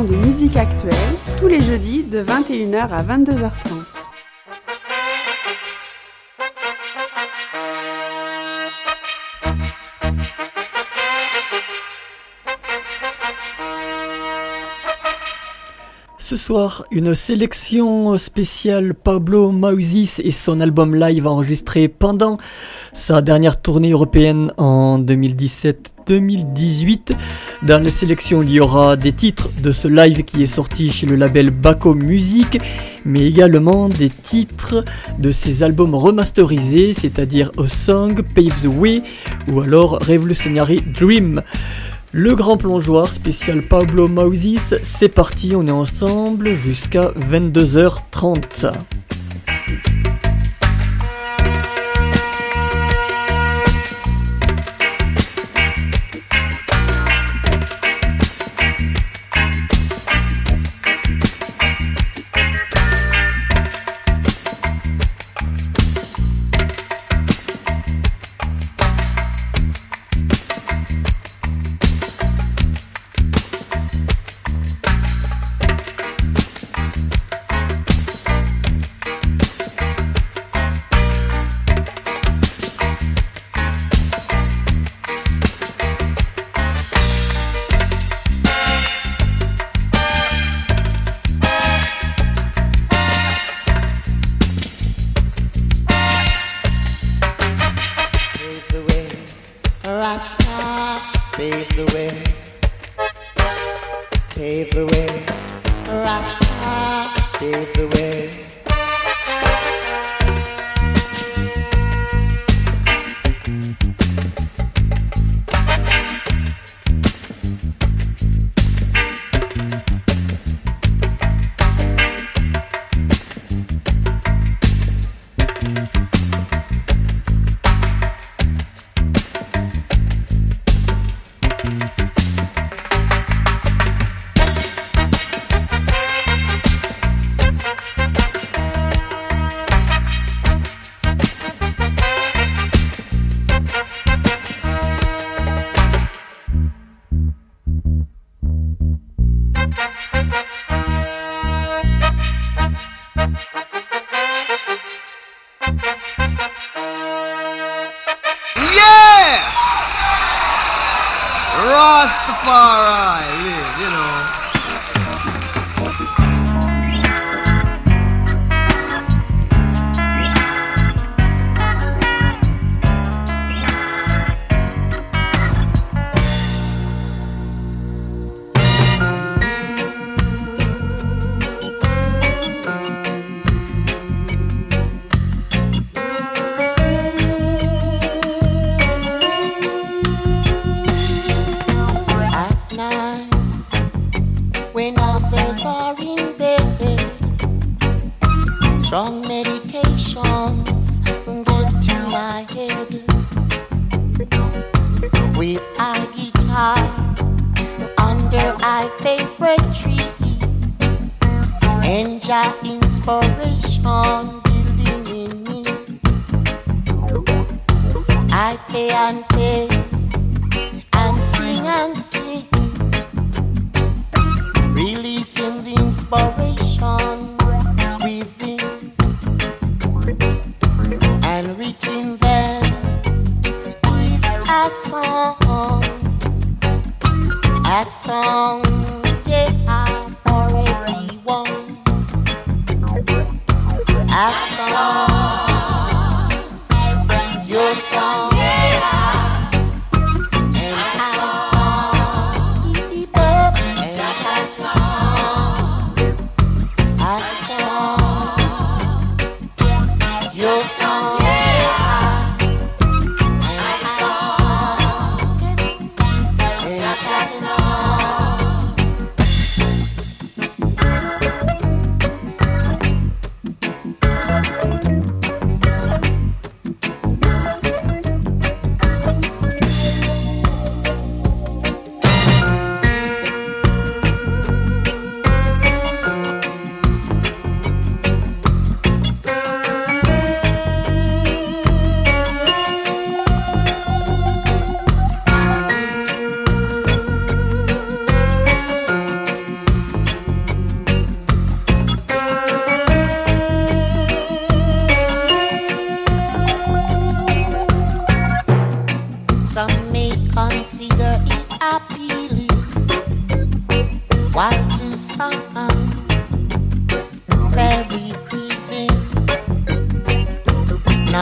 l'émission de musique actuelle, tous les jeudis de 21h à 22h30. Ce soir, une sélection spéciale Pablo Mouzis et son album live enregistré pendant sa dernière tournée européenne en 2017-2018. Dans la sélection, il y aura des titres de ce live qui est sorti chez le label Baco Music, mais également des titres de ses albums remasterisés, c'est-à-dire A Song, Pave the Way ou alors Revolutionary Dream. Le grand plongeoir spécial Pablo Mouzis, c'est parti, on est ensemble jusqu'à 22h30.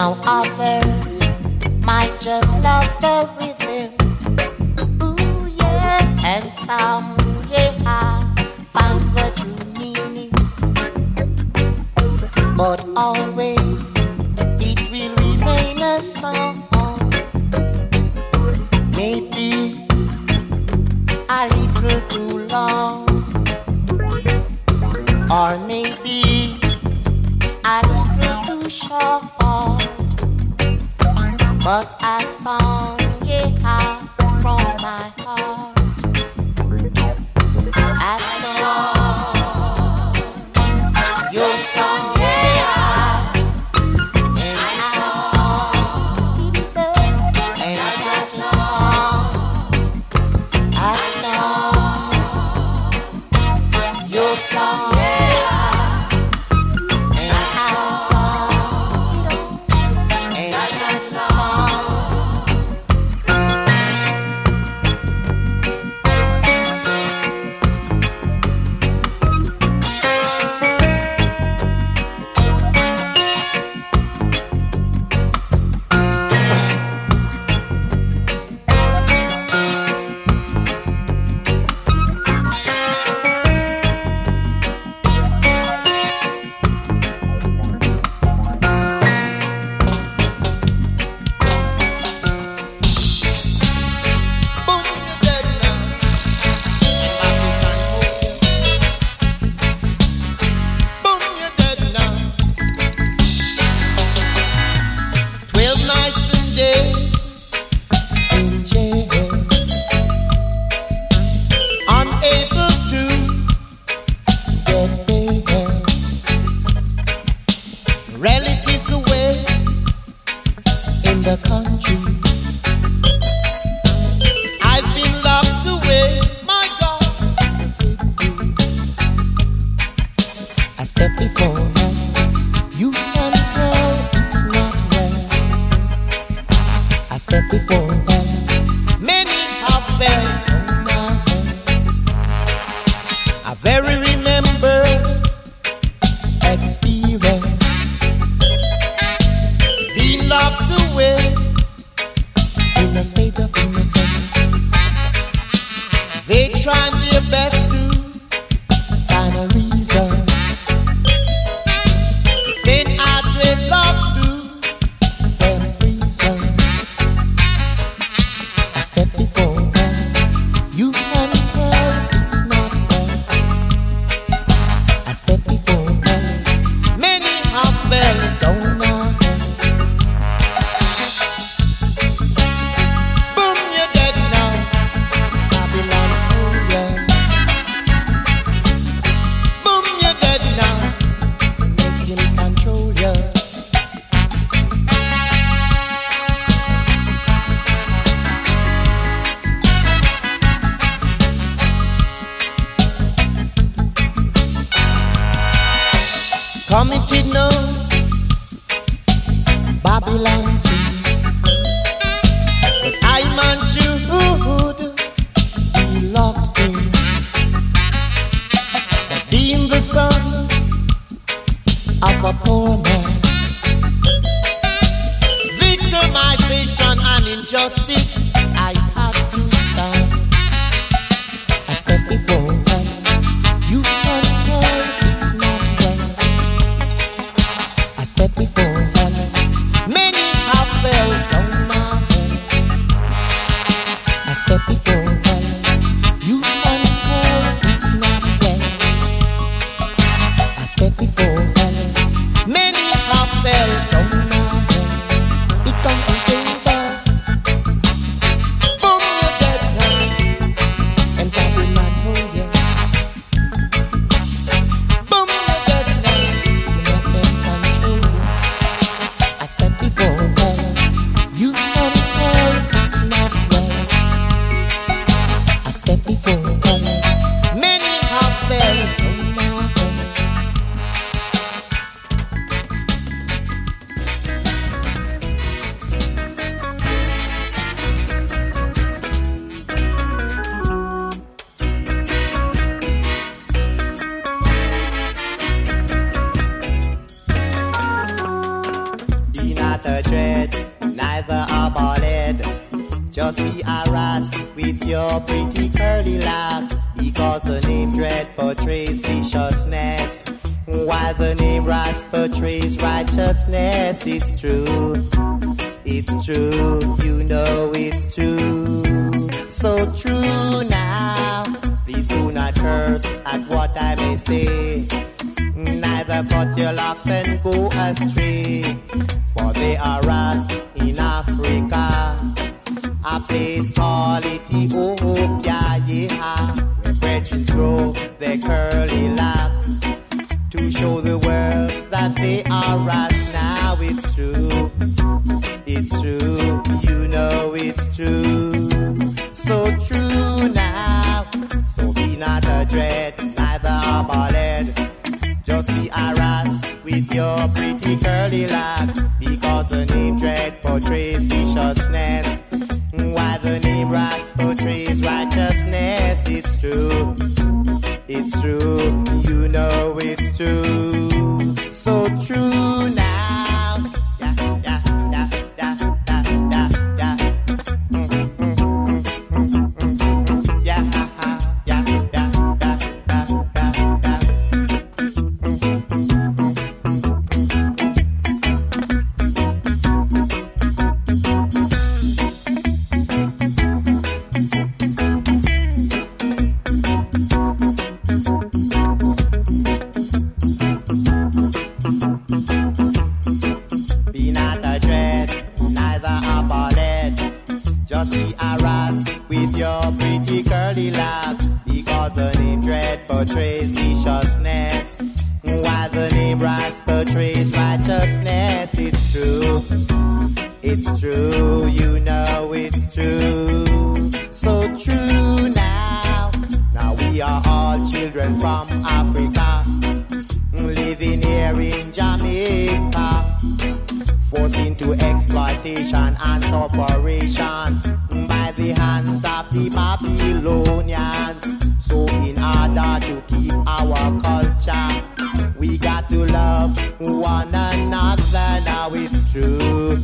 Now others might just love the rhythm, ooh yeah, and some, yeah, find the true meaning. But always it will remain a song, maybe a little too long, or maybe a little too short. But a song, yeah, from my heart. A song, your song, yeah. And a song, and just a song. A song, your song, yeah. And a song, and just a song. Committed no Babylon sin, but I man should be locked in. But being the son of a poor man, victimization and injustice, I had to stand a step before one. You can tell it's not well. A step before one. Many have fell down my head. A step before one. You can tell it's not well. A step before one. Many have fell down my head. It don't think not a dread, neither a ballad. Just be harassed with your pretty curly locks, because the name Dread portrays viciousness, while the name Ras portrays righteousness. It's true, you know it's true, so true now. Please do not curse at what I may say, neither cut your locks and go astray, for they are Ras in Africa, a place called Ethiopia, yeah, where brethren grow their curly locks to show the world that they are Ras. Now it's true, you know it's true, so true now. So be not a dread, neither a ballad. Just be a Ras with your pretty curly locks, because the name Dread portrays viciousness, while the name Ras portrays righteousness. It's true, you know it's true, so true now. Yeah, yeah, yeah, yeah, yeah, yeah, yeah. Yeah, yeah, yeah, yeah, yeah, yeah. Be not a dread, neither a ballad. Just be a Ras with your pretty curly locks, because the name Dread portrays viciousness, while the name Ras portrays righteousness. It's true, you know it's true, so true now. Now we are all children from Africa, living here in Jamaica, forced into exploitation and sufferation by the hands of the Babylonians. So in order to keep our culture, we got to love one another. Now it's true,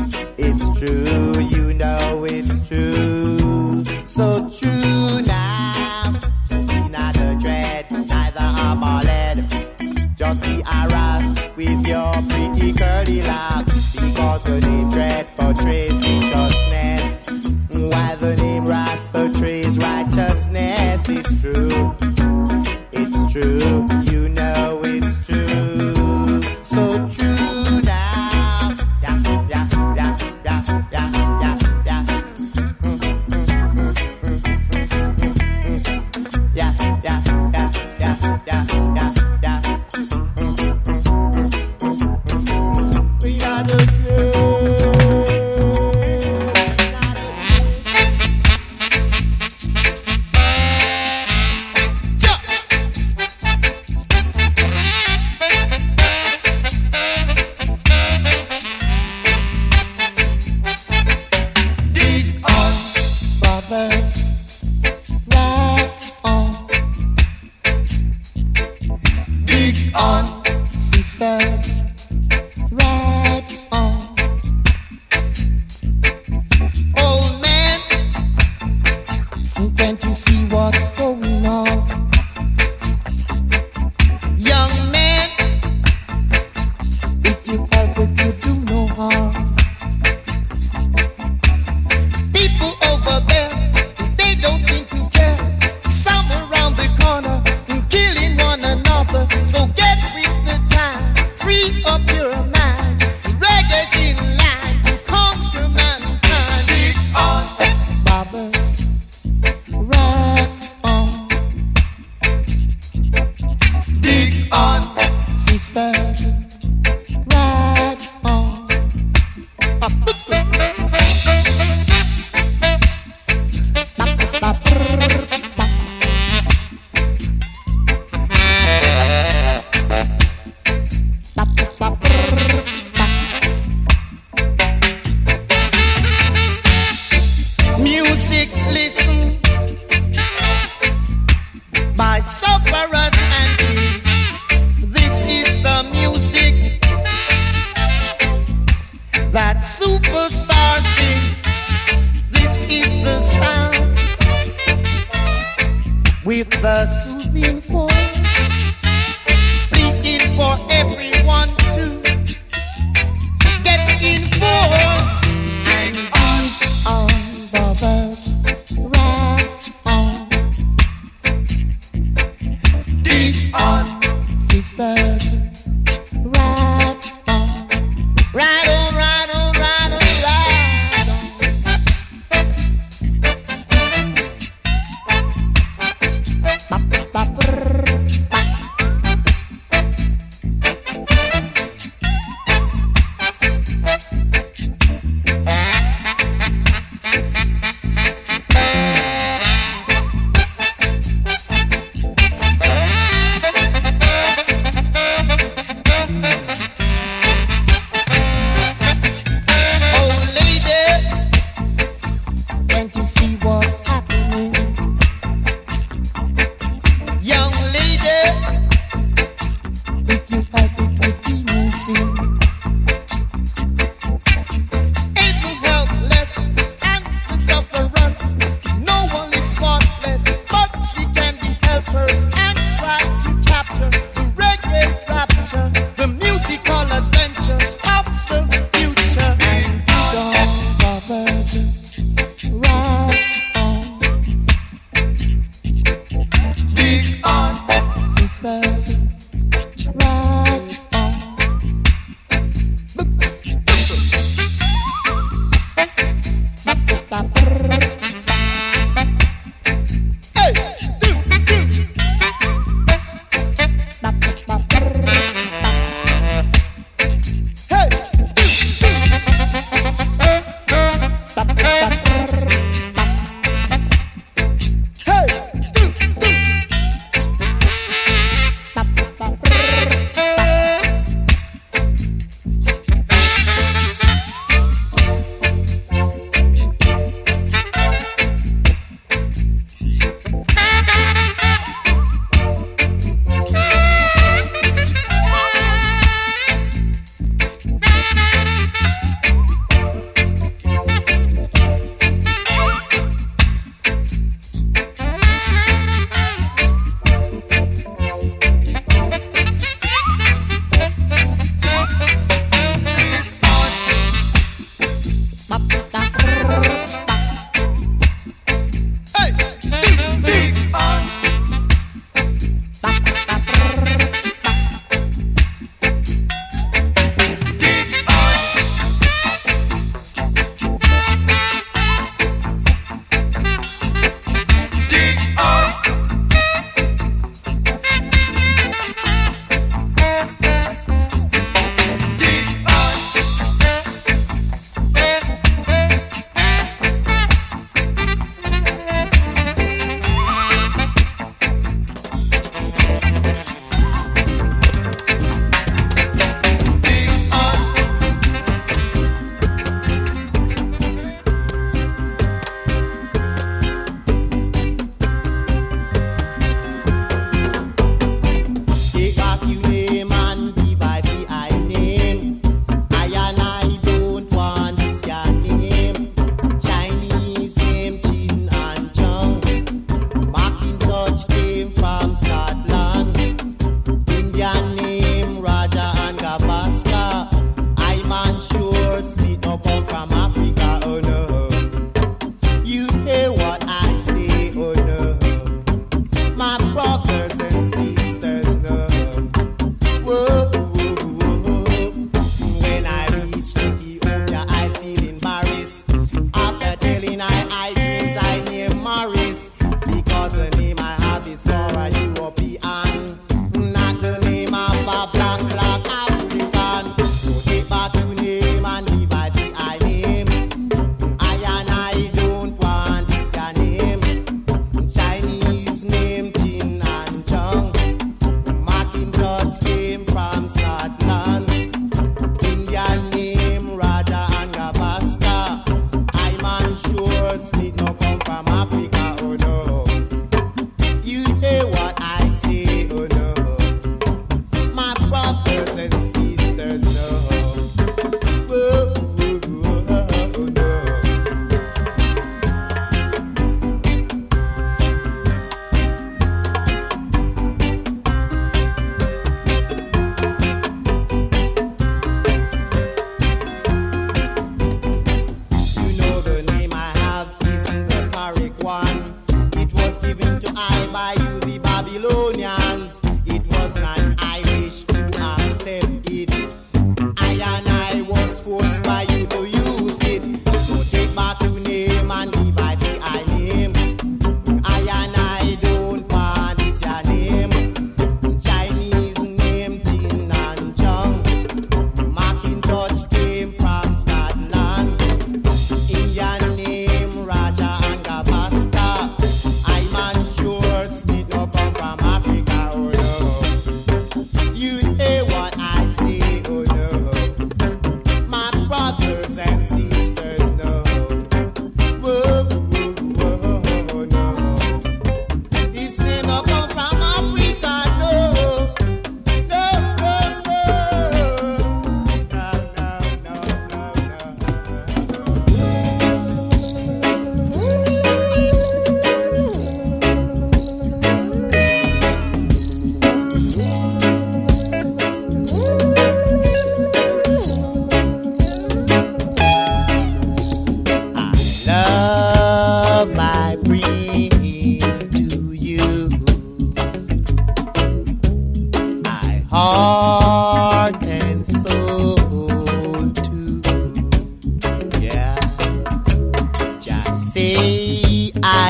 you know it's true, so true now. So be not a dread, neither a ballad. Just be a Ras with your pretty curly locks, because the name Dread portrays viciousness, while the name Ras portrays righteousness. It's true, you know it's true, so true now. Yeah. that superstar sings. This is the sound with the soothing voice, pleading for everyone to get in force. And on, brothers, right on. Deep on, sisters, right on. Right on, right on, right on, right on. Ba, ba, ba,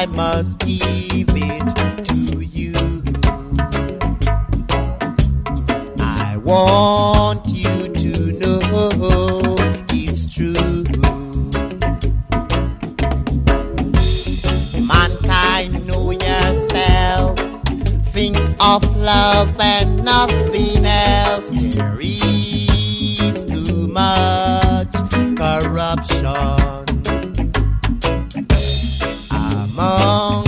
must give it to you. I want you to know it's true. Mankind, know yourself. Think of love and nothing else. There is too much corruption among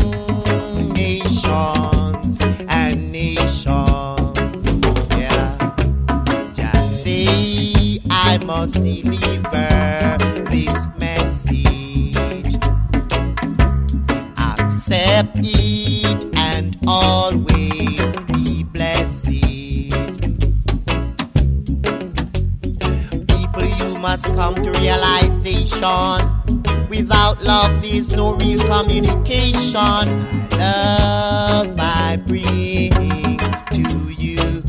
nations and nations. Yeah, just say I must deliver this message. Accept it and always be blessed. People, you must come to realization. Without love, there's no real communication. Love I bring to you.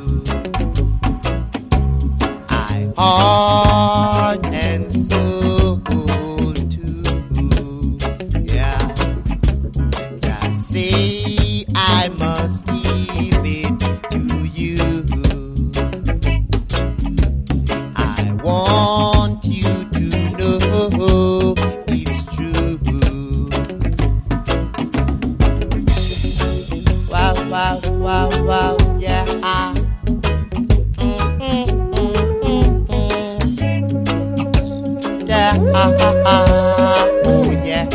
I heart and soul too. Yeah, just say I must give it to you. I want you to know it's true. Wow, wow, wow, wow, yeah. Yeah, oh yeah.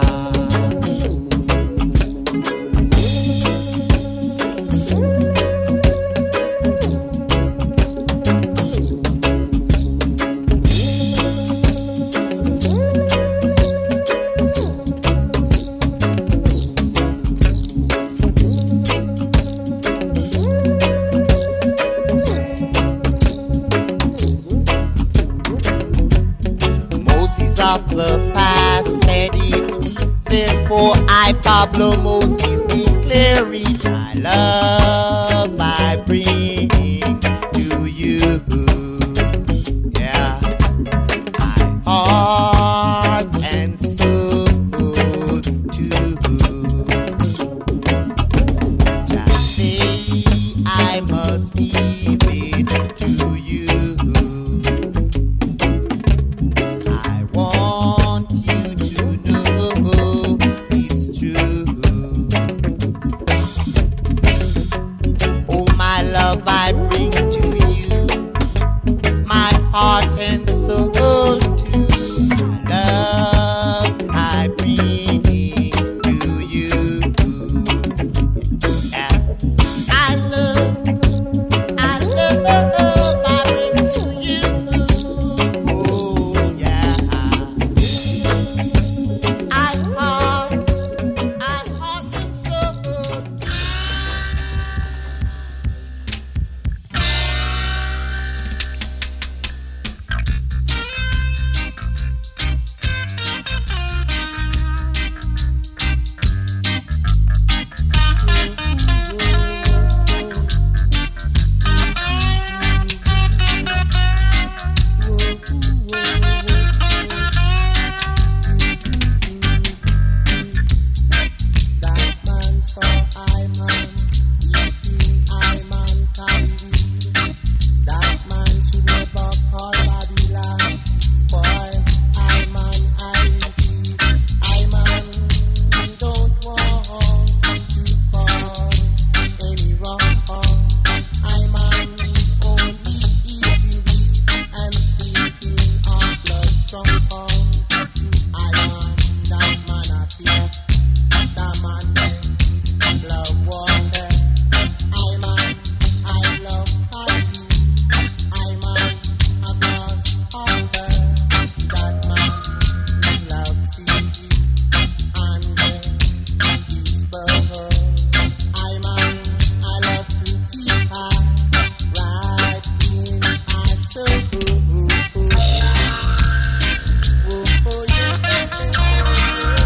Moses of the past said it, therefore I, Pablo Moses, declare it. My love I bring to you. Yeah, my heart and soul too. Just say I must give it to you. I want you to know it's true. Oh, my love I bring to you, my heart and soul too. Love I bring to you. Yeah. I love I bring to you. Oh yeah. I heart and soul. That man for I man, eating I man can be. That man should never call Babylon spoil. I man I be. I man don't want to cause any wrong. I man only eating and thinking of blood strong. I man that man I feel. That man love wonder. I man I love happy. I man a glass hunger. That man love singing and people. I man I love to keep her right in our soul. Oh yeah.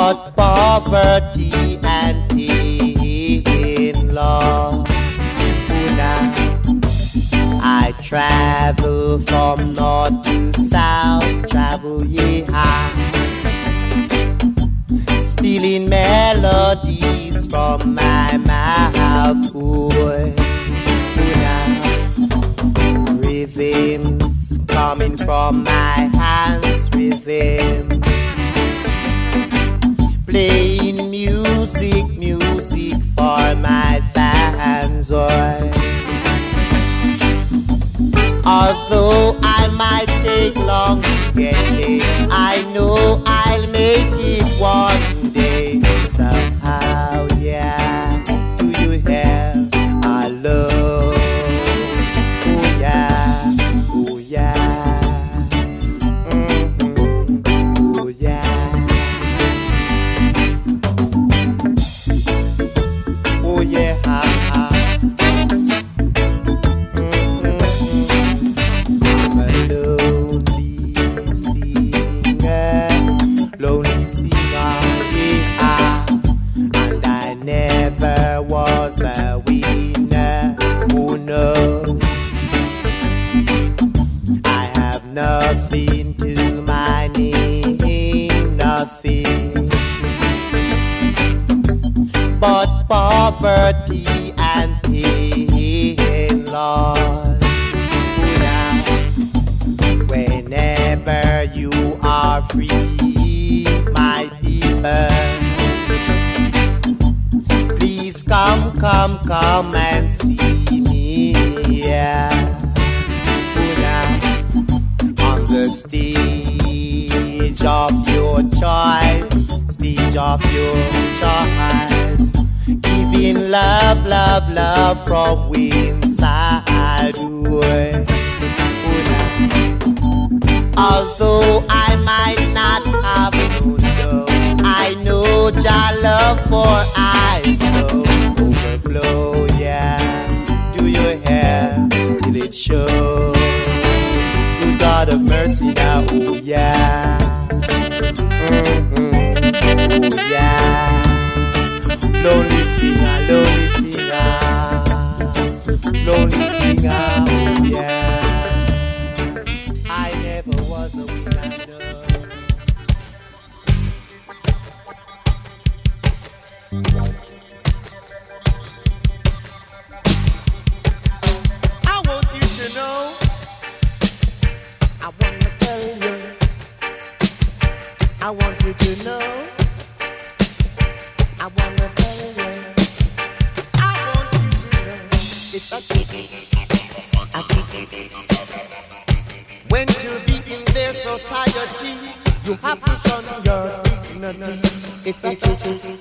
but poverty and pain, Lord. I travel from north to south, travel spilling melodies from my mouth, rhythms coming from my hands, rhythms playing music for my fans, although I might take long to get there, I know I'll make it one day. Somehow, yeah. Do you hear our love? Oh yeah, oh yeah. Oh yeah. Oh yeah. Nothing to my name, nothing but poverty and pain, Lord. Whenever you are free, my people, please come and see me, yeah. The stage of your choice, giving love from inside. Although I might not have known, I know Jah love for I overflow, yeah. Do you hear till it shows? God of mercy now, oh yeah. Oh yeah. Lonely singer, oh yeah. I never was a winner. I want you to know, I want to tell you, I want you to know, I want to tell you, I want you to know, it's a trick. When to be in their society, you have to shun your dignity. It's a trick.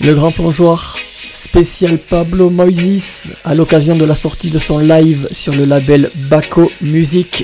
Le grand plongeoir spécial Pablo Moises à l'occasion de la sortie de son live sur le label Baco Music.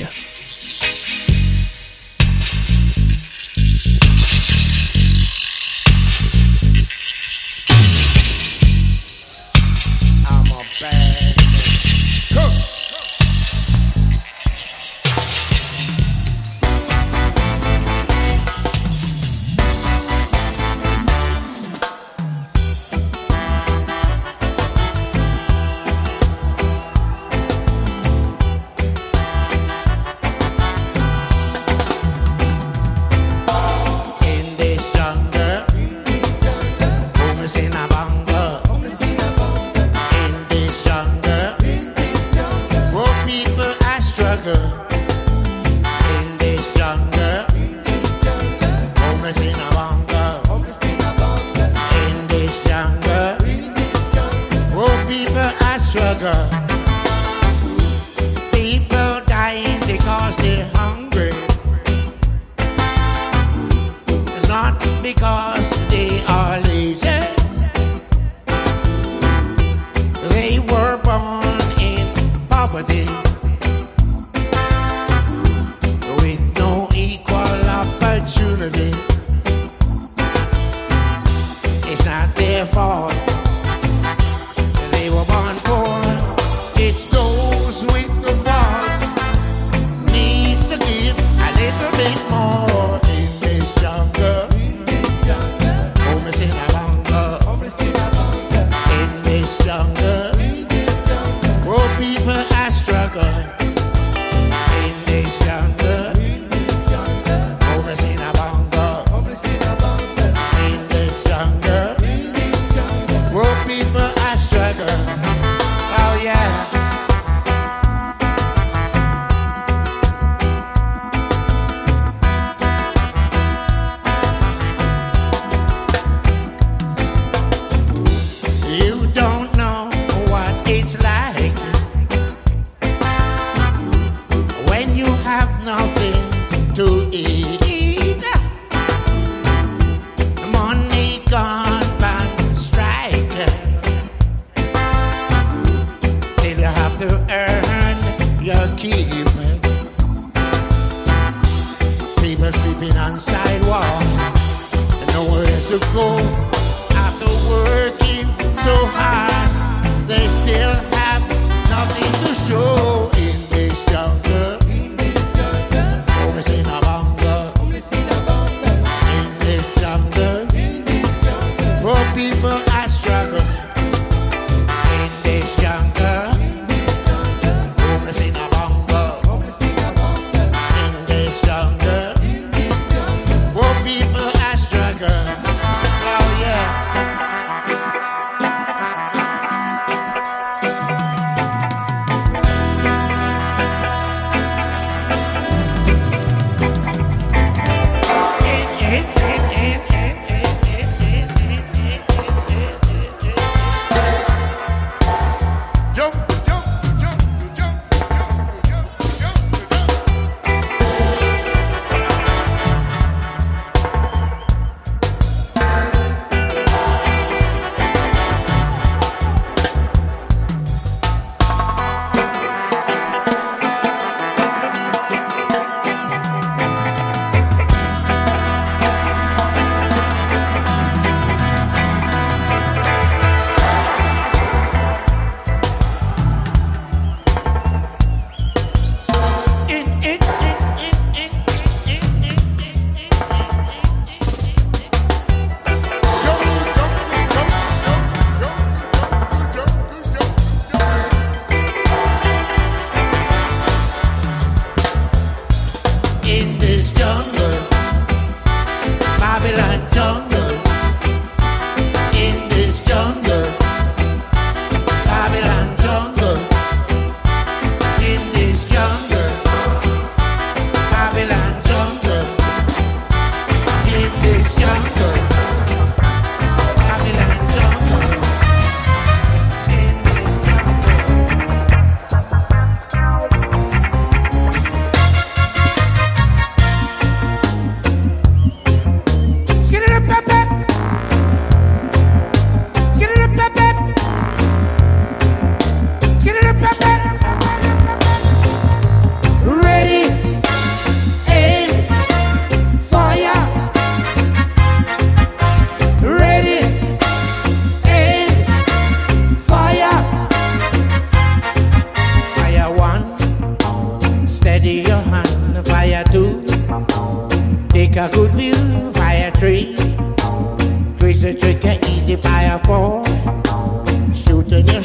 After working so hard, they still have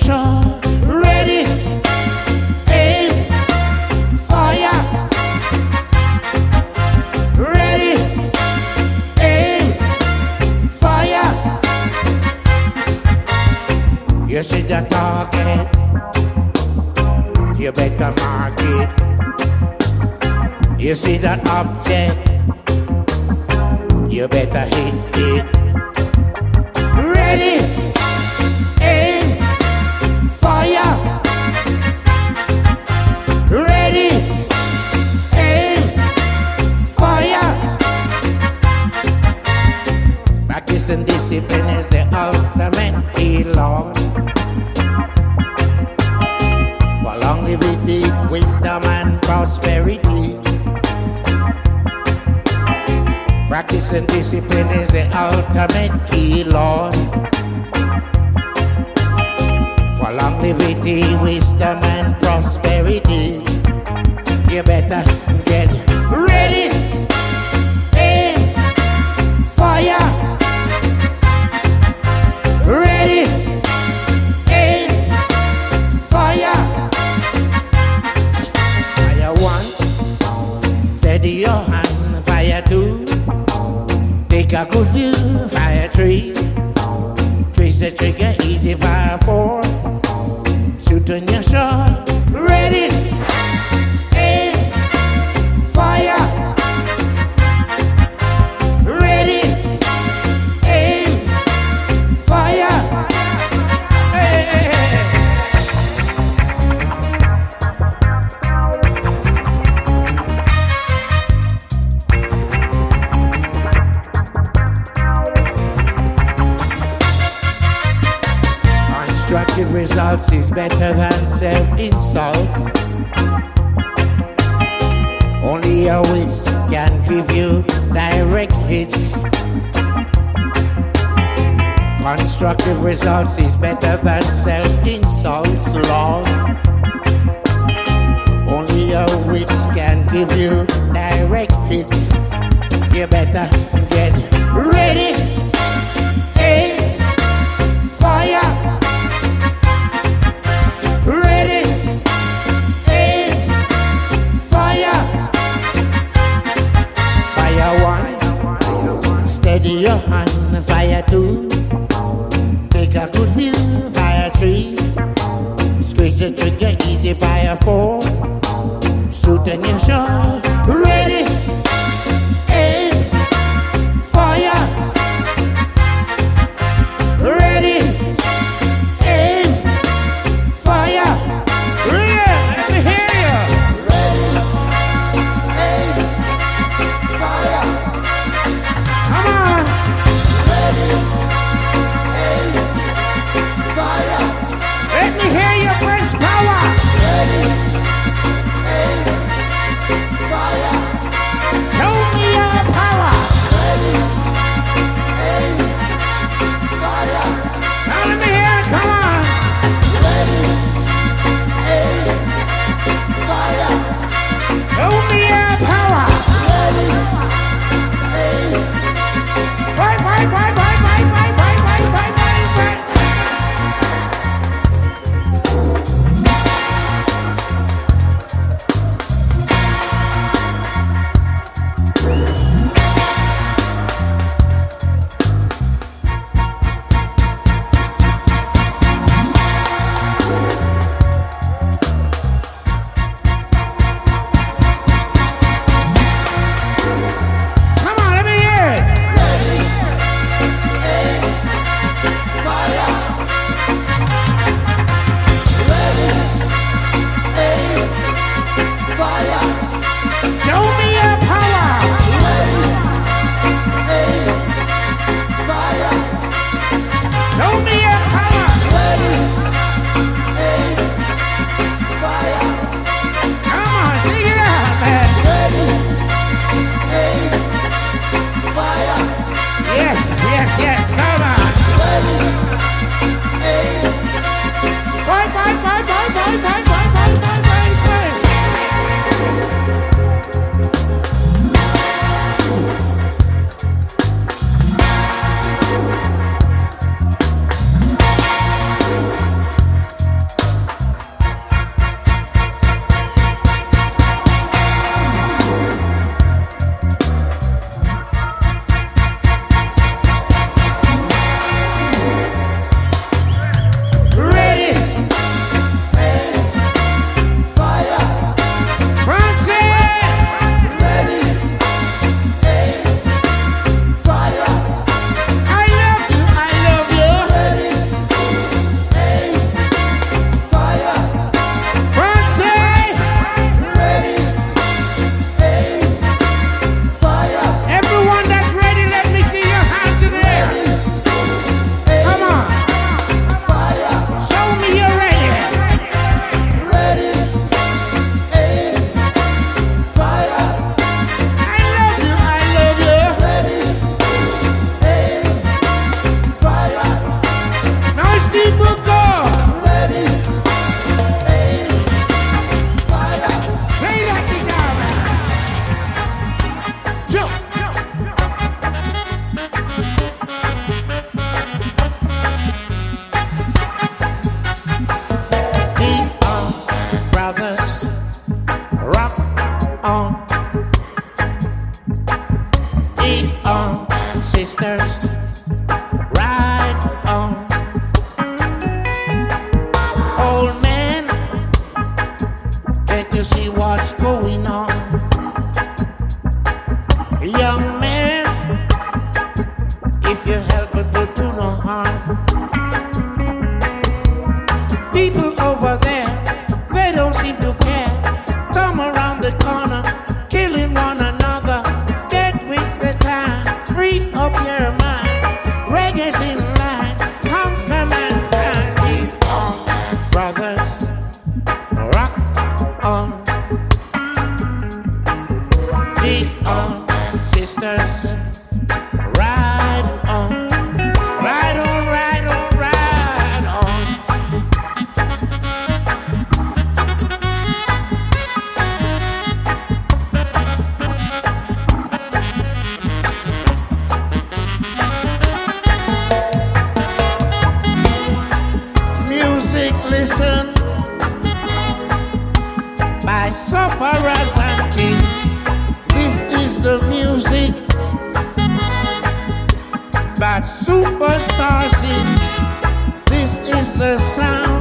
shore. Ready, aim, fire. Ready, aim, fire. You see the target, you better mark it. You see that object, you better hit it. Ready, aim, fire. Ready, aim, fire. Practice and discipline is the ultimate key, Lord. For longevity, wisdom and prosperity. Practice and discipline is the ultimate key, Lord. For longevity, wisdom and prosperity. You better get ready, aim, fire. Ready, aim, fire. Fire one, steady your hand. Fire two, take a good view. Fire three, twist the trigger. Easy. Fire four, shoot on your shot. Ready, aim, fire. Ready, aim, fire. Hey, hey, hey. Constructive results is better than self-insults. Only your wits can give you direct hits. Constructive results is better than self-insults, Lord. Only your wits can give you direct hits. You better get ready, aim, fire. Ready, aim, fire. Fire one, steady your hand. Fire two, take a good view. Fire three, squeeze the trigger. Easy. Fire four, shoot and you shot. Ready, aim, fire. Ready, aim, fire. Real, let me hear you. Ready, aim, fire. Come on. Ready, aim, fire. Let me hear your French power. Ready, aim, fire. Show me your power. Ready, aim, fire. Now let me hear it. Come on. Ready, aim, fire. Show me your power. Ready, aim, fight, fight, fight, fight, fight, fight, fight, fight, fight, fight, fight. Come on, let me hear it. Ready, aim, fire. Ready, aim, fire. Show me your power. Ready, aim, fire. Show me your power. Ready, aim, fire. Come on, sing it out, man. Ready, aim, fire. Yes, yes, yes, come on. Ready, aim, fight, fight, fight, fight, fight, fight, fight, fight, fight, fight, fight. over there, they don't seem to care. Some around the corner, killing one another. Get with the time, free up your mind. Reggae's in line, conquer mankind. Beat on, brothers, rock on. Beat on, sisters, ride on. Ride on, ride on, ride on. Music, listen, by sufferers and kings. This is the music that superstar sings. This is the sound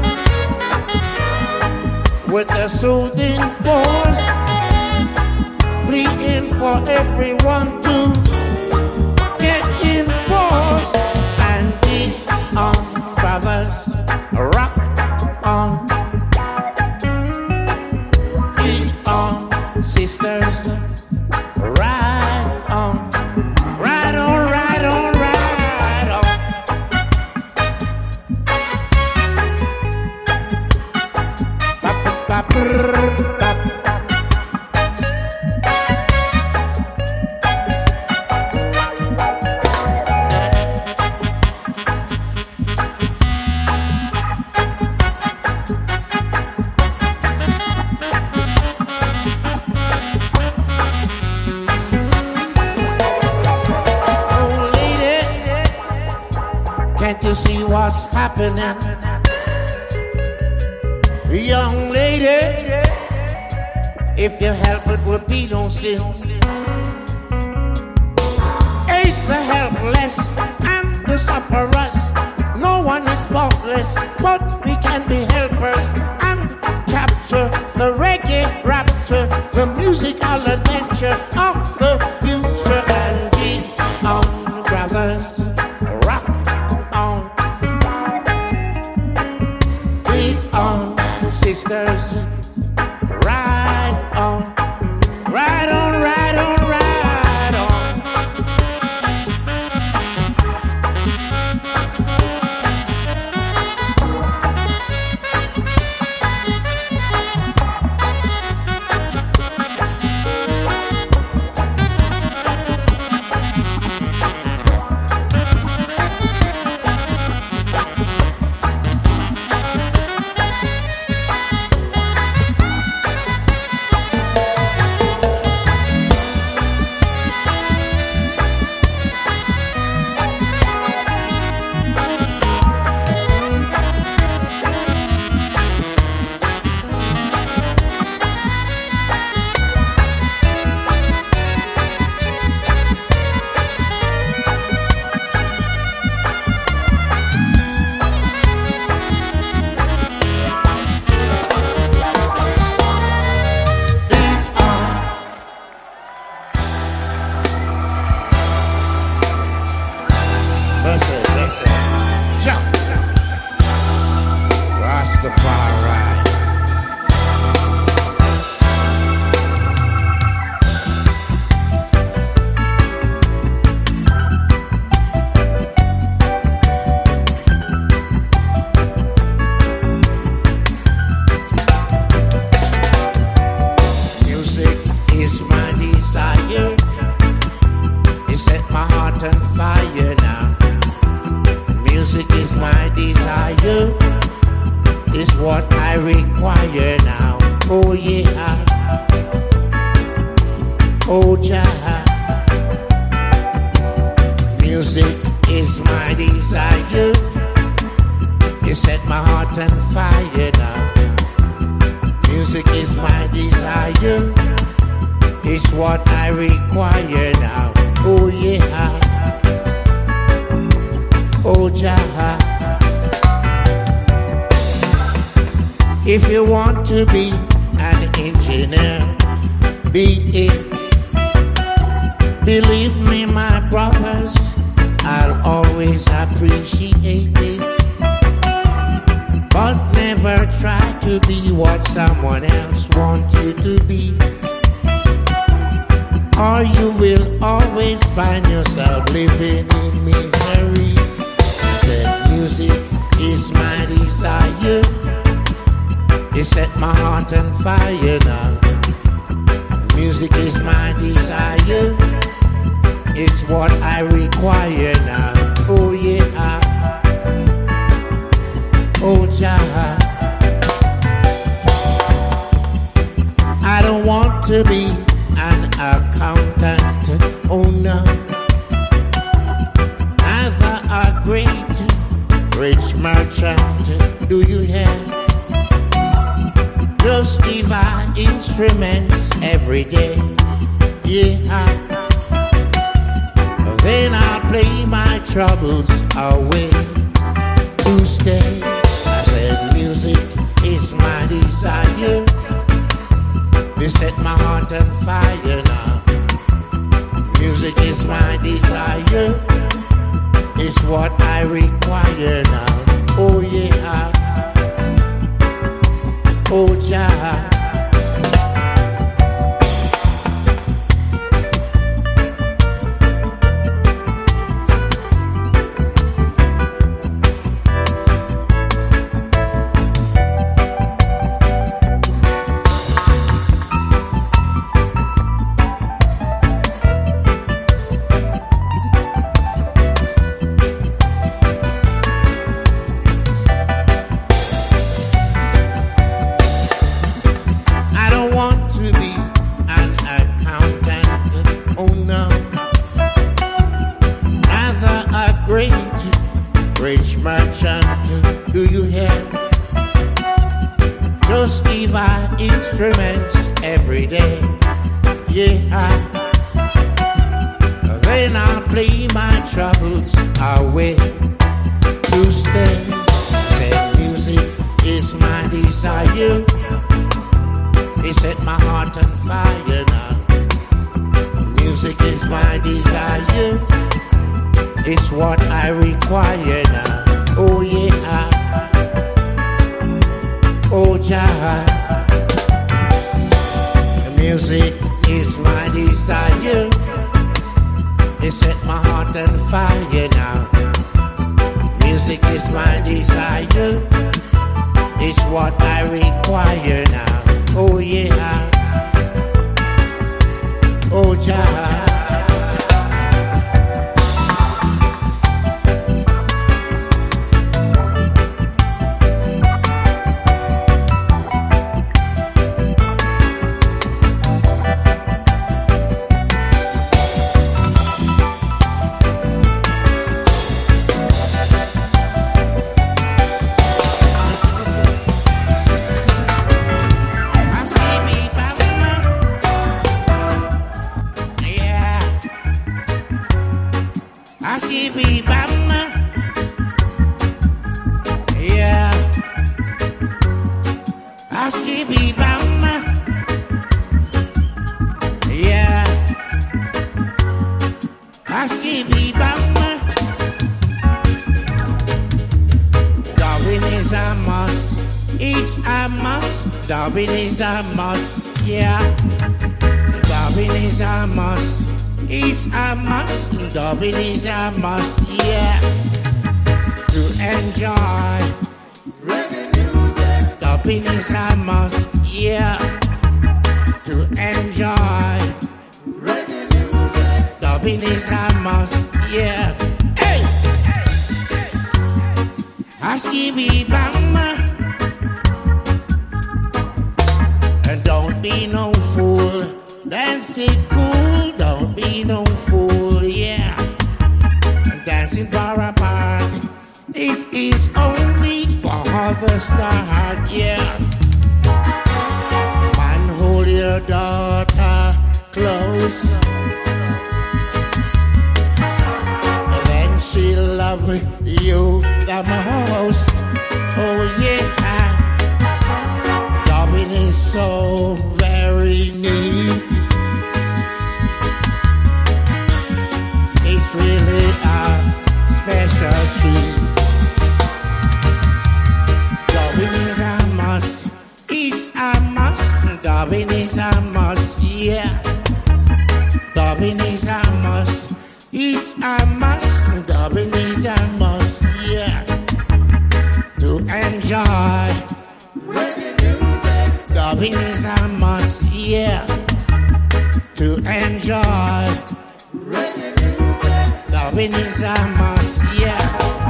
with a soothing force, pleading for everyone to get in force and beat on, brothers, rock on. Beat on, sisters, ride on. Ride on, ride on, ride on. Bop, bop, brr, bop. Can't you see what's happening? Young lady, if you help it will be no sin. Aid the helpless and the sufferers. No one is faultless, but we can be helpers and capture the reggae rapture, the musical adventure of the future. And beat on, brothers, rock on. Beat on, sisters, ride on. Ride on, ride on, ride on. Listen, jump, Rastafari. Music is my desire. It set my heart on fire now. Music is my desire, is what I require now. Oh yeah, oh Jah. Music is my desire, it set my heart on fire now. Music is my desire, is what I require now. Oh yeah, oh Jah. If you want to be an engineer, be it. Believe me, my brothers, I'll always appreciate it. but never try to be what someone else wants you to be, or you will always find yourself living in misery. I said music is my desire. It set my heart on fire now. Music is my desire. It's what I require now. Oh yeah. Oh Jah. I don't want to be an accountant. Oh no. Neither a great rich merchant. Do you hear? Just divine instruments every day. Yeah. Then I play my troubles away to stay. I said music is my desire. They set my heart on fire now. Music is my desire. It's what I require now. Oh yeah. Oh Jah. Instruments every day, yeah. Then I play my troubles away to stay. Say music is my desire. It set my heart on fire now. Music is my desire. It's what I require now. Oh yeah. Oh Jah. Music is my desire. It set my heart on fire now. Music is my desire. It's what I require now. Oh yeah. Oh Jah. Darwin is a must, yeah. Darwin is a must. It's a must. Darwin is a must, yeah. To enjoy reggae music. Darwin is a must, yeah. To enjoy reggae music. Darwin is a must, yeah. Hey, Askibi Bama. And don't be no fool, dance it cool, don't be no fool, yeah. Dancing for a part, it is only for the start, yeah. Man, hold your daughter close, then she'll love you the most, oh yeah. Darwin is so very neat. It's really a special treat. a must, dubbing is a must, yeah. To enjoy reggae music, dubbing is a must, yeah. To enjoy reggae music, dubbing is a must, yeah.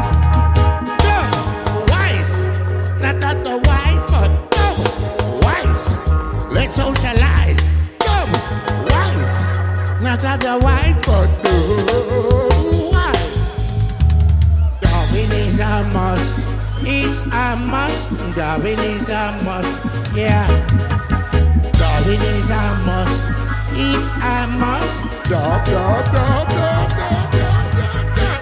Wise, not otherwise, but wise. Let's socialize. Wise, not otherwise, but wise. Dubbing is a must. It's a must. Dubbing is a must. Yeah. Dubbing is a must. It's a must. Dub, dub, dub, dub, dub, dub, dub,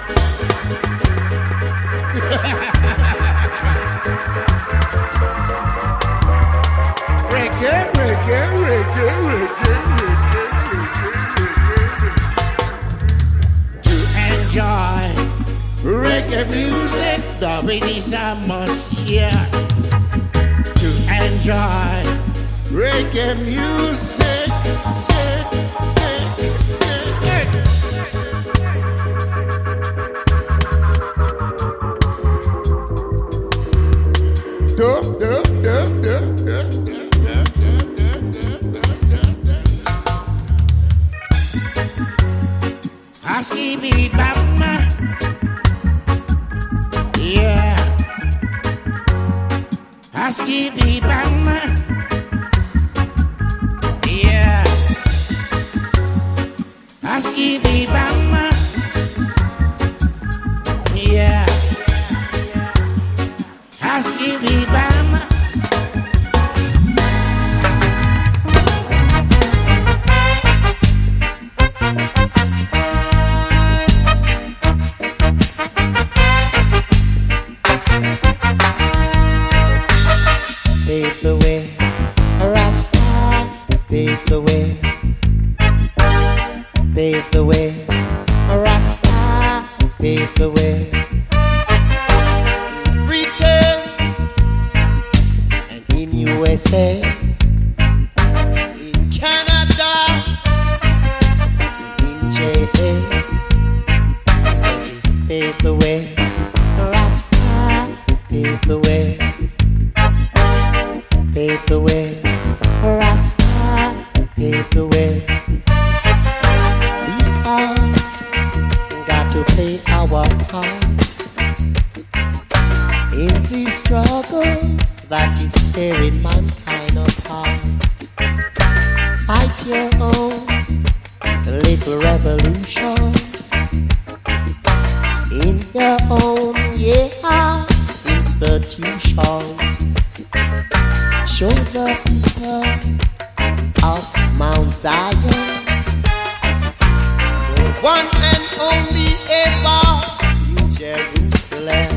reggae, reggae, reggae, reggae, reggae, reggae. To enjoy reggae music, dubbing is a must, yeah. To enjoy reggae music, dub, dub, dub, dub, dub, dub, Husky Bama, yeah. Husky Bama, yeah. Husky Bama, yeah. Husky Bama. Pave the way, Rasta, pave the way. Pave the way, Rasta, pave the way. In Britain and in USA, in Canada, and in JA, so pave the way, Rasta, pave the way. Pave the way, Rasta, pave the way. We all got to play our part in the struggle that is tearing mankind apart. Fight your own little revolutions in your own, yeah, institutions. Show the people of Mount Zion the one and only ever New Jerusalem,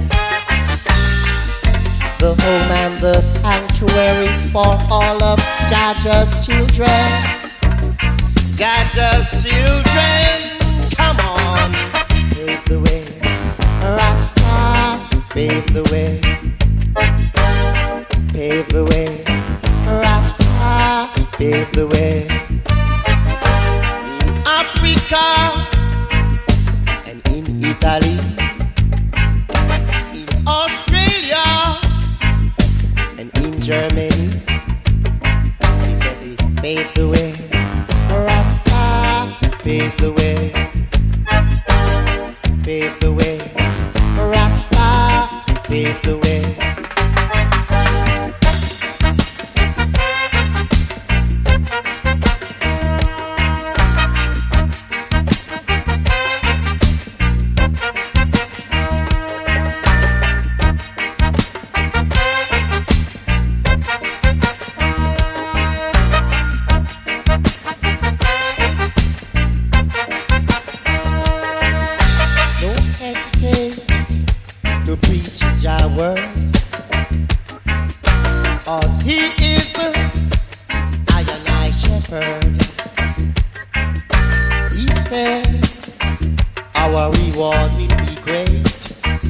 the home and the sanctuary for all of Jaja's children. Jaja's children, come on, pave the way, Rasta, pave the way. Pave the way, Rasta, pave the way. In Africa and in Italy, in Australia and in Germany, he said he paved the way, Rasta, pave the way. Pave the way, Rasta, pave the way. Words, 'cause he is I and I shepherd. He said our reward will be great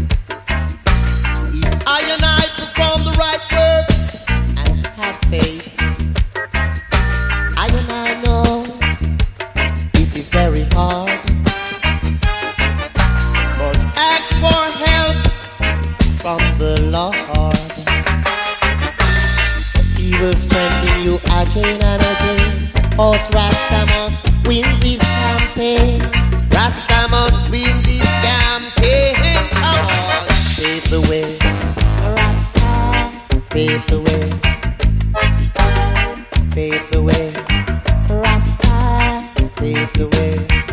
if I and I perform the right works and have faith. I and I know it is very hard will strengthen you again and again. Us Rasta must win this campaign. Rasta must win this campaign. Come on, pave the way. Rasta, pave the way. Pave the way. Rasta, pave the way.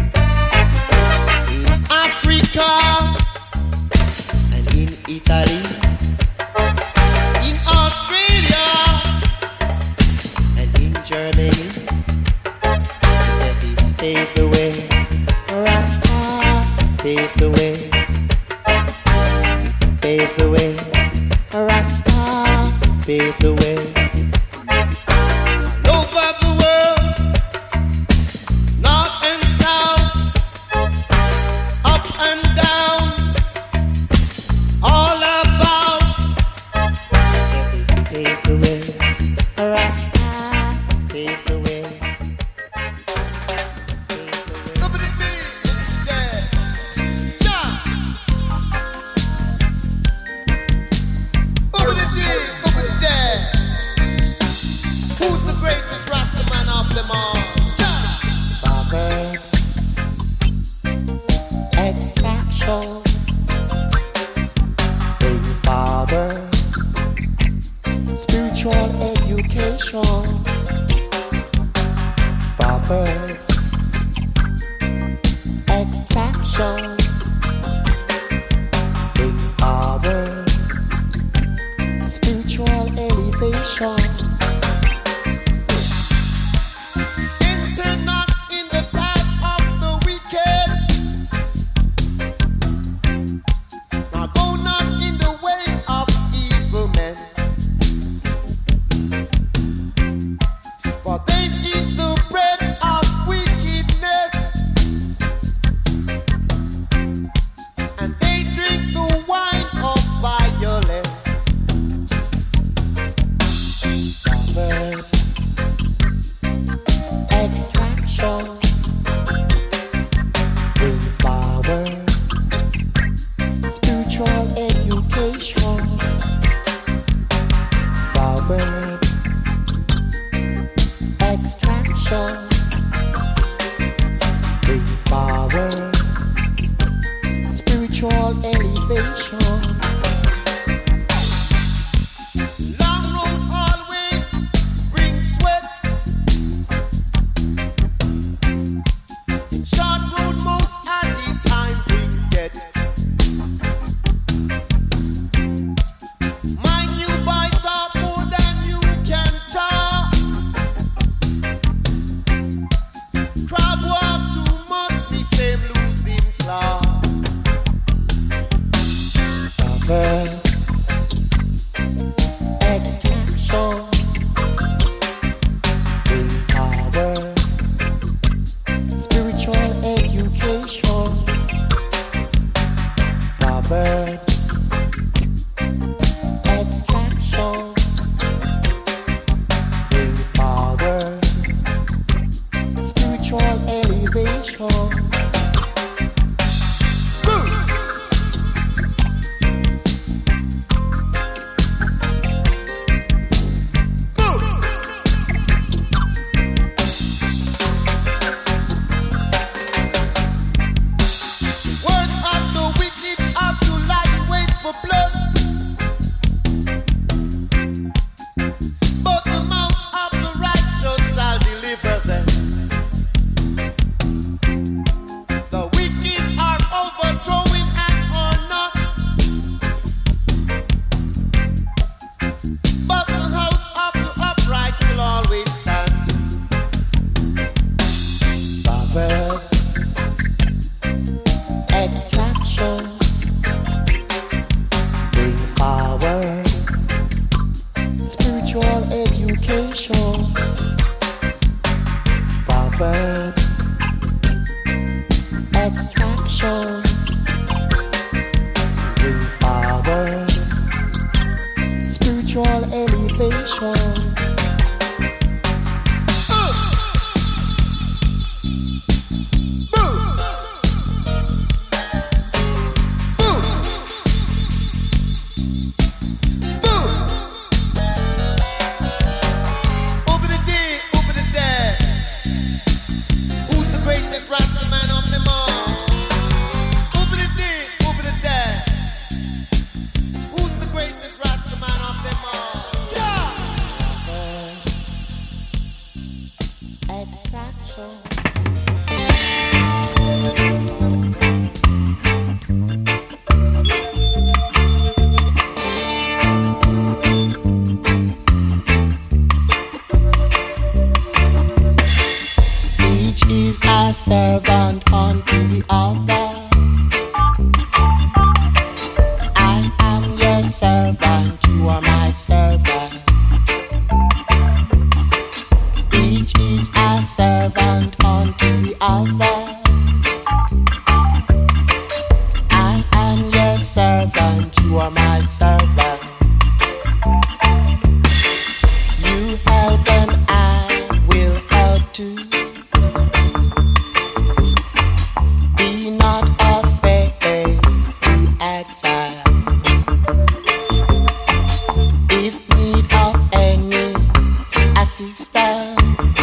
In Africa and in Italy, in Australia and in Germany, pave the way. Rasta, pave the way. Pave the way. Rasta, pave the way. All over the world, north and south, up and down, all about. Pave the way. Rasta, pave the way. Spiritual education, Proverbs, extractions, bring power, spiritual elevation. Enter not in the path of the wicked, now go not in the way of evil men. For they eat the bread of wickedness, and they drink the wine of violence. Proverbs, extractions, bring power, spiritual education. Proverbs, extractions, bring power, spiritual elevation. Long road always brings sweat, short road most at the time bring death. Mind you bite off more than you can talk. Crab walk too much, me same losing claw. Proverbs, extractions, bring power, spiritual education. Proverbs, extractions, bring power, spiritual elevation. Words of the wicked are to lie in wait for blood, but the mouth of the righteous shall deliver them. extraction. Each is a servant unto the other. I am your servant, you are my servant. Each is a servant unto the other. I am your servant, you are my servant. You help and I will help too. Be not afraid to exile. If need of any assistance,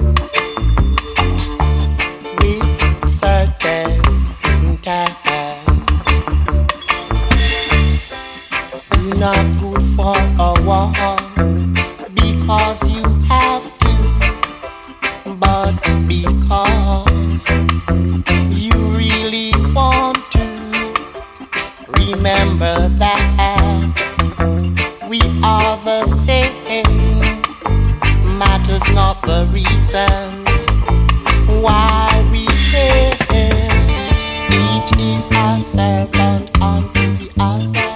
with certain tasks, do not good for a one because you have to, but because you really want to. Remember that we are the same. Matters not the reasons why we came. Each is a servant unto the other.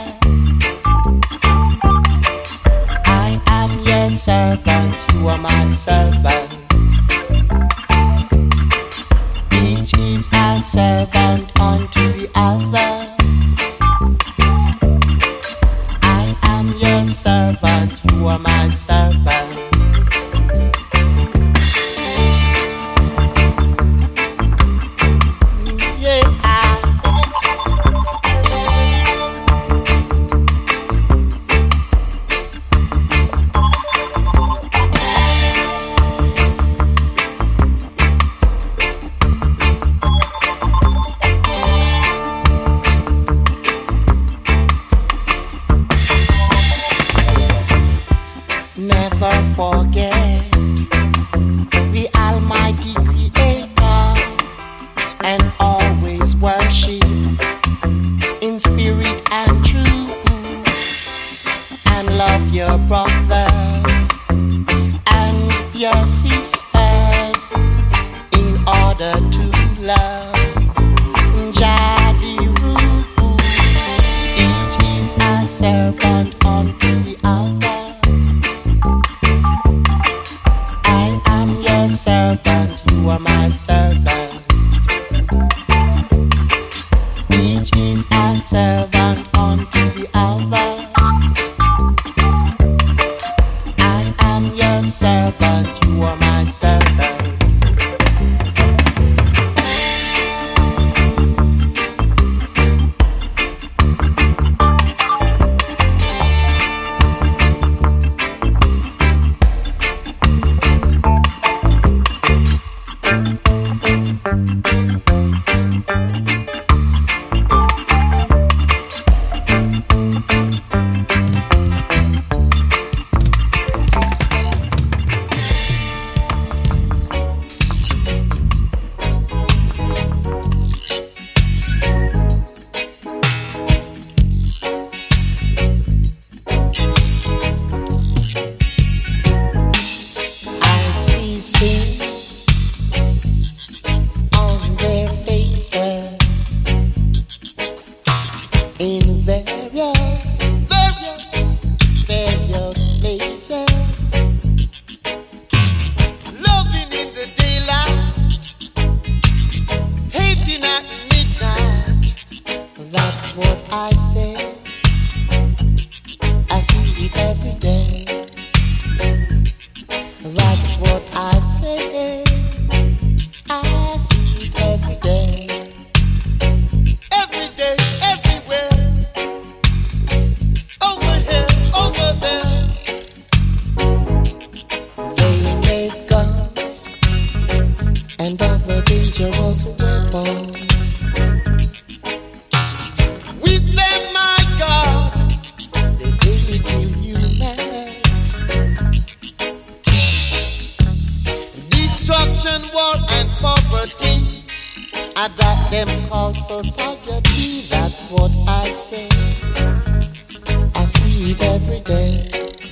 I am your servant, you are my servant. Each is a servant unto the other. I am your servant, you are my servant. Never forget the Almighty Creator and always worship in spirit and truth, and love your brothers and your sisters in order to love Jadi Rule. Each is a servant unto the other. Servant, you are my servant. Each is a servant unto the other. I am your servant, you are my servant. them call society. That's what I say. I see it every day.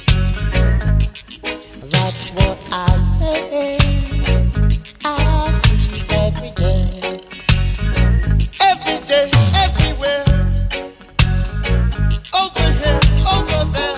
That's what I say. I see it every day. Every day, everywhere. Over here, over there.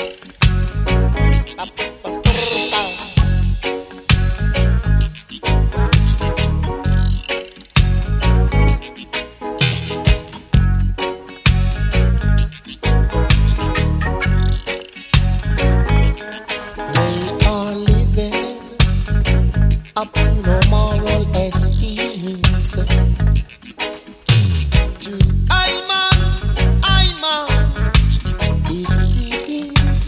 Up to no moral esteems. To I'm it seems.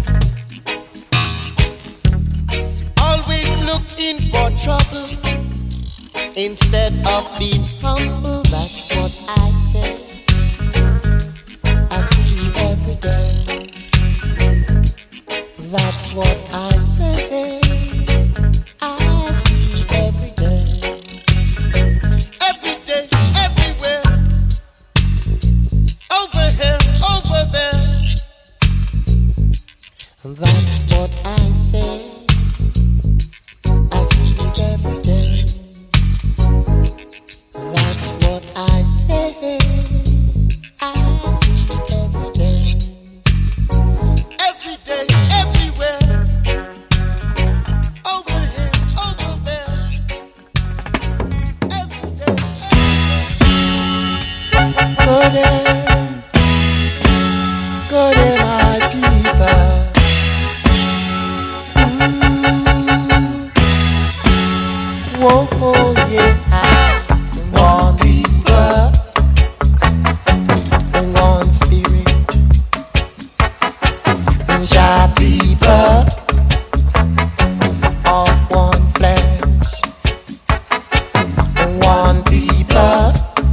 Always looking for trouble instead of being humble. That's what I say. I see it every day. That's what I say. I see it every day. Every day, everywhere. Over here, over there. That's what I say. I see it every day. That's what I say. I see it every day. Every day, everywhere. Over here, over there. Every day, everywhere. Good day, my people. Whoa, oh, yeah. One people, one spirit. Jah people of one flesh. One people,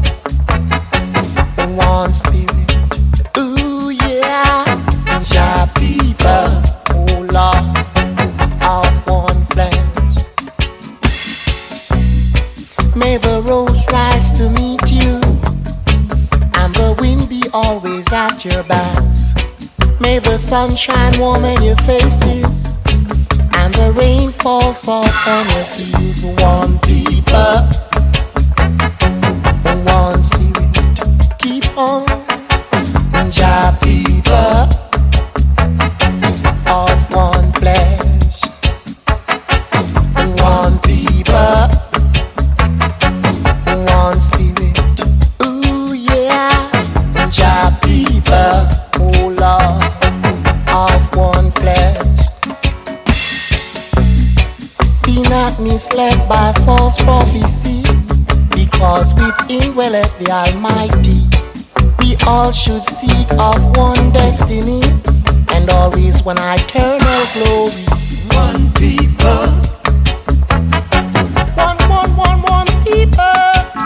one spirit. Ooh, yeah. Jah people, oh Lord, of one flesh. May the rose rise to meet you, and the wind be always at your backs. May the sun shine warm in your faces, and the rain fall soft on your fields. One people, one spirit. Keep on, Jah people of one flesh. One people, one spirit. Ooh yeah, Jah people, oh Lord, of one flesh. Be not misled by false prophecy, because within dwelleth the Almighty. We all should seek of one destiny, and always one eternal glory. One people, one people.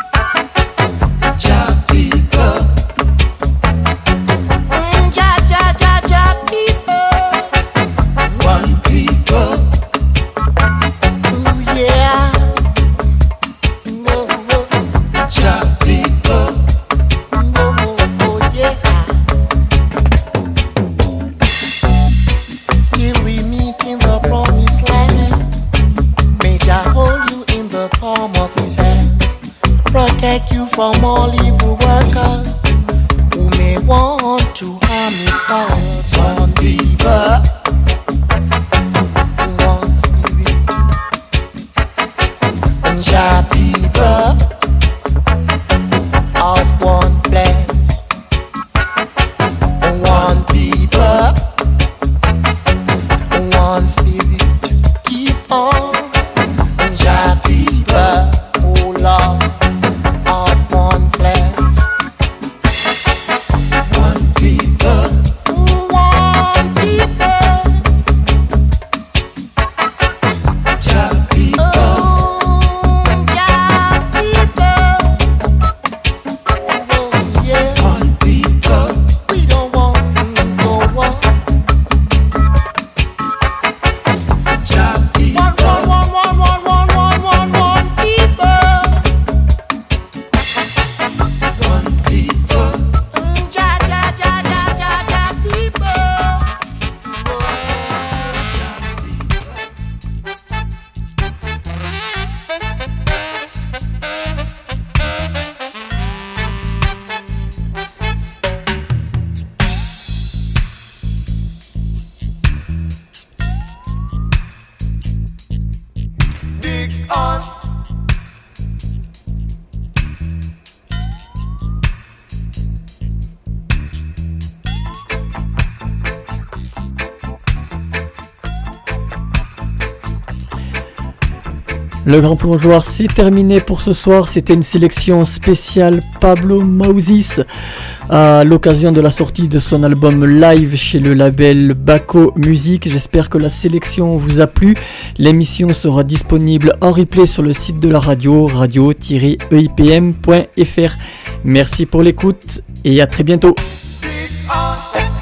Jah people, Jah people. One people. Ooh yeah. Whoa, whoa. Jah people. Whoa, whoa, yeah. Till we meet in the promised land, may Jah hold you in the palm of His hands, protect you from all evil workers who may want to harm His cause. One people, one spirit. Jah people of one flesh. One people, one spirit. Keep on, Jah people, oh Lord, of one flesh. One people, one people. Jah people, oh Jah people. Oh yeah, one people. We don't want no one. Jah people. One Le Grand Plongeoir, c'est terminé pour ce soir. C'était une sélection spéciale Pablo Mousis à l'occasion de la sortie de son album live chez le label Baco Music. J'espère que la sélection vous a plu. L'émission sera disponible en replay sur le site de la radio, radio-eipm.fr. Merci pour l'écoute et à très bientôt.